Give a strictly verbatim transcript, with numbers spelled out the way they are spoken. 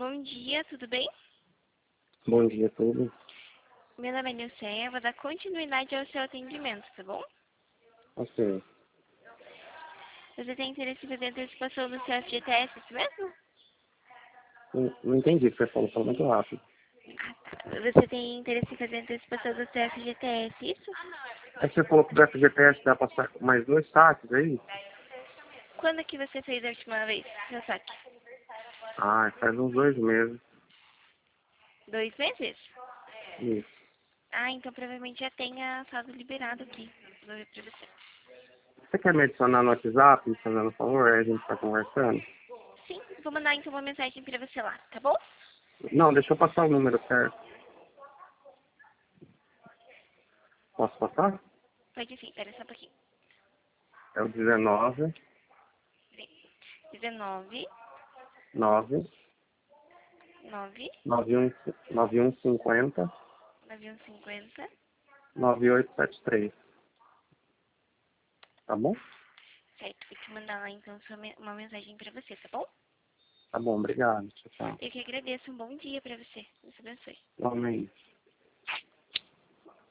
Bom dia, tudo bem? Bom dia a todos. Meu nome é Nilceia, eu vou dar continuidade ao seu atendimento, tá bom? Ok. Você tem interesse em fazer a antecipação do seu F G T S, isso mesmo? Não, não entendi o que você falou, falou muito rápido. Ah, tá. Você tem interesse em fazer a antecipação do seu F G T S, isso? É que você falou que do F G T S dá pra passar mais dois saques aí? Quando que você fez a última vez, seu saque? Ah, faz uns dois meses. Dois meses? Isso. Ah, então provavelmente já tenha saldo liberado aqui. Vou ver pra você. Você quer me adicionar no WhatsApp, me fazendo favor, aí a gente tá conversando? Sim, vou mandar então uma mensagem pra você lá, tá bom? Não, deixa eu passar o número certo. Posso passar? Pode sim, pera só um pouquinho. É o dezenove, dezenove, nove, nove, nove um, nove um cinquenta, nove um cinquenta. nove oito sete três. Tá bom? Certo, vou te mandar lá então sua me- uma mensagem pra você, tá bom? Tá bom, obrigado. Tchau, tchau. Eu que agradeço, um bom dia pra você. Deus abençoe. Igualmente.